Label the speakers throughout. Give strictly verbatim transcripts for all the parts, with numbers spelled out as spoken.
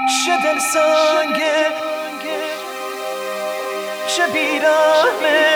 Speaker 1: چه دل سنگه، چه بیرحمه.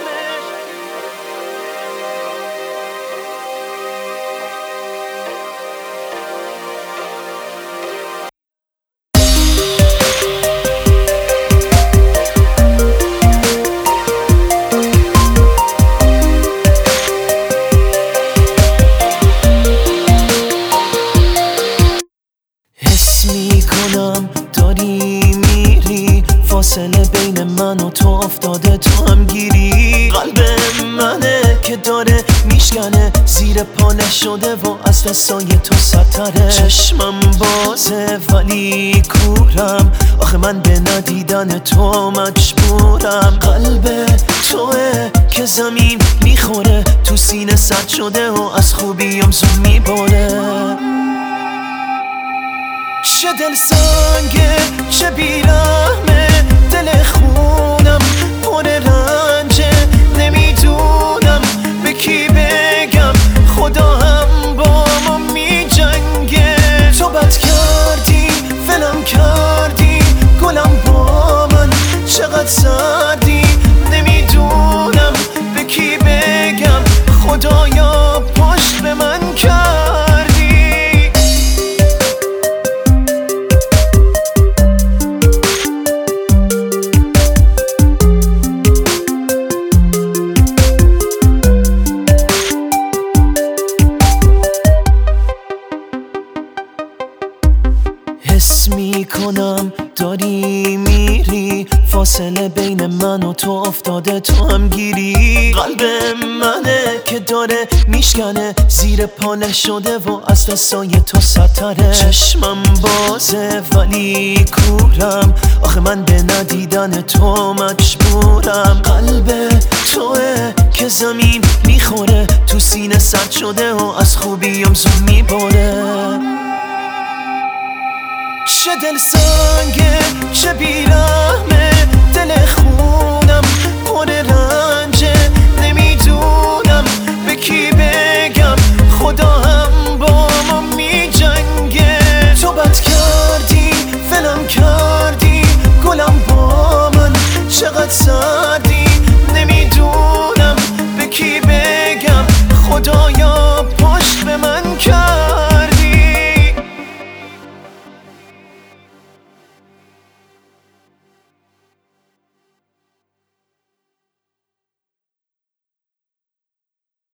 Speaker 1: حس میکنم داری میری، فاصله بین من و تو افتاده تو هم گیری. قلب منه که داره میشکنه، زیر پا نشده و از دستای تو سطره. چشمم بازه ولی کورم، آخه من به ندیدن تو مجبورم. قلب توه که زمین میخوره، تو سینه سد شده و از خوبیم زود میباره. چه دل سنگه، چه بیرحمه، دل خونم پر رنجه. نمیدونم به کی بگم، خدا هم با ما می جنگه. تو بد کردی، ولم کردی، گلم با من چقدر سردی. نمیدونم به کی بگم، خدایا پشت به من کردی. حس میکنم داری میری، فاصله بین من و تو افتاده تو هم گیری. قلب منه که داره میشکنه، زیر پا نشده و از دستای تو سطره. چشمم بازه ولی کورم، آخه من به ندیدن تو مجبورم. قلب توه که زمین میخوره، تو سینه سد شده و از خوبیم زود میباره. چه دل سنگه، چه بیرحمه، دل